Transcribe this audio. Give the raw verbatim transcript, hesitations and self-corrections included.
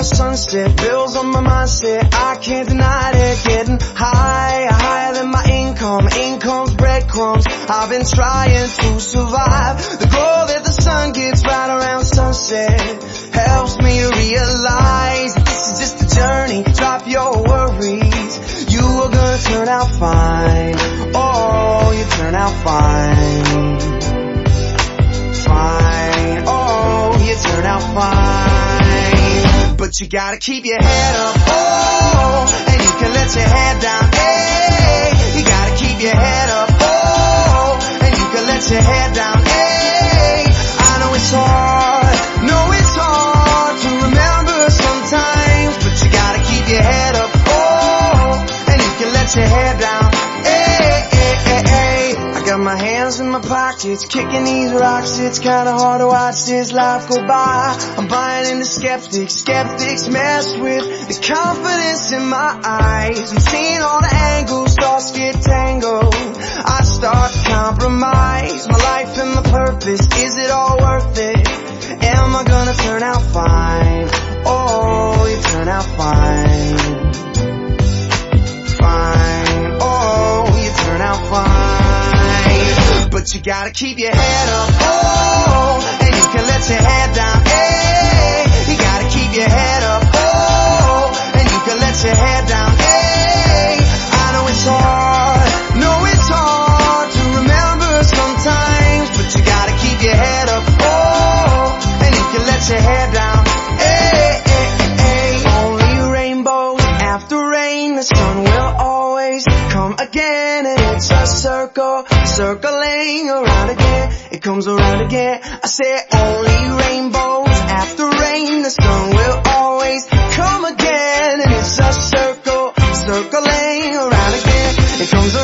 the sunset, bills on my mindset, I can't deny it. Getting higher, higher than my income, income's breadcrumbs. I've been trying to survive. The glow that the sun gets right around sunset helps me to realize that this is just a journey. Drop your worries, you are gonna turn out fine. Oh, you turn out fine. Fine, oh, you turn out fine. But you gotta keep your head up, oh, and you can let your head down, hey. You gotta keep your head up, oh, and you can let your head down, hey. I know it's hard, know it's hard to remember sometimes, but you gotta keep your head up, oh, and you can let your head down, hey, hey, hey, hey. I got my hands in my pockets, kicking these rocks. It's kinda hard to watch this life go by. I'm buying into skeptics, skeptics mess with the confidence in my eyes. I'm seeing all the angles, thoughts get tangled. I start to compromise my life and my purpose. Is it all worth it? Am I gonna turn out fine? Oh, you turn out fine. Fine, oh, you turn out fine. But you gotta keep your head up, oh, and you can let your head down, hey. You gotta keep your head up, oh, and you can let your head down, hey. I know it's hard, know it's hard to remember sometimes, but you gotta keep your head up, oh, and you can let your head down, hey, hey, hey, hey. Only rainbows after rain, the sun will always come again, and it's a circle, circling around again, it comes around again. I say only rainbows after rain, the sun will always come again, and it's a circle, circling around again, it comes around